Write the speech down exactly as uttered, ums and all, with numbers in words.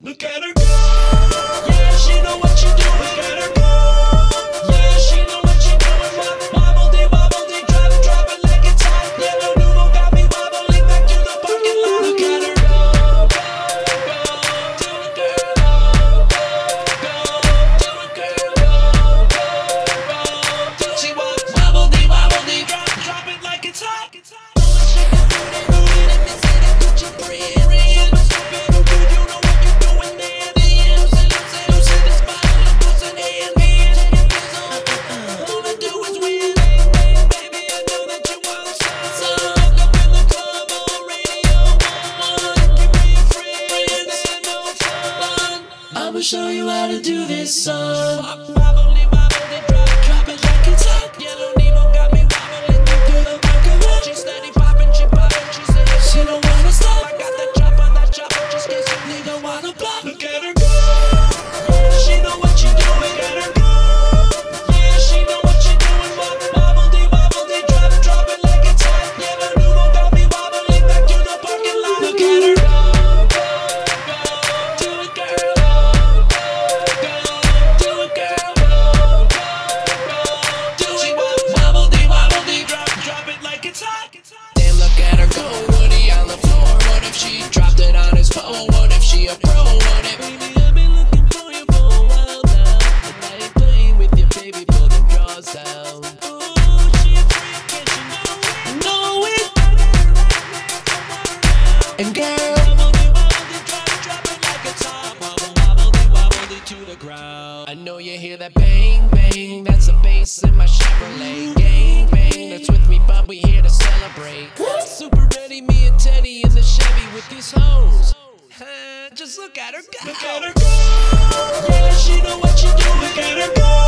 Look at her go. Yeah, she know what she doing. Look at her go. Yeah, she know what she doing. Wobble dee, wobble dee, drop it, drop it like it's hot. Yellow noodle got me wobbling back to the parking lot. Look at her go, go, go, do it, girl. Go, go, do it, girl. Go, go, go, do it. She wants wobble dee, wobble dee, drop, drop it like it's hot. Shake it, booty, booty, let me see that Gucci bread. I'ma show you how to do this, son. Wobbly, wobbly, drop, drop it like it's hot. Yellow Nemo got me wobbling through the parking lot. She steady popping, she popping, she said she don't wanna stop. I got that chopper, that chopper, just in case you nigga wanna block. Look at her go. She know what she doing. Look at her go. Yeah, she know what she doing. Wobbly, wobbly, drop, drop it like it's hot. Yellow Nemo got me wobbling back to the parking lot. Look at her go, go, go, do it, girl. Damn, look at her go, Woody on the floor. What if she dropped it on his phone? What if she a pro? What if baby, I've been looking for you for a while now, and I ain't playing with you, baby, pull them drawers down. Ooh, she a freak, can't you know it? Know it. And girl, wobble-dee, wobble-dee, drop it, drop it like it's hot. Wobble, wobble-dee, wobble-dee to the ground. I know you hear that bang, bang, that's the bass in my Chevrolet. Gang, bang, that's with me, but we here to celebrate. Super ready, me and Teddy in the Chevy with these hoes. Just look at her go. Look at her go. Yeah, she know what she doing. Look at her go.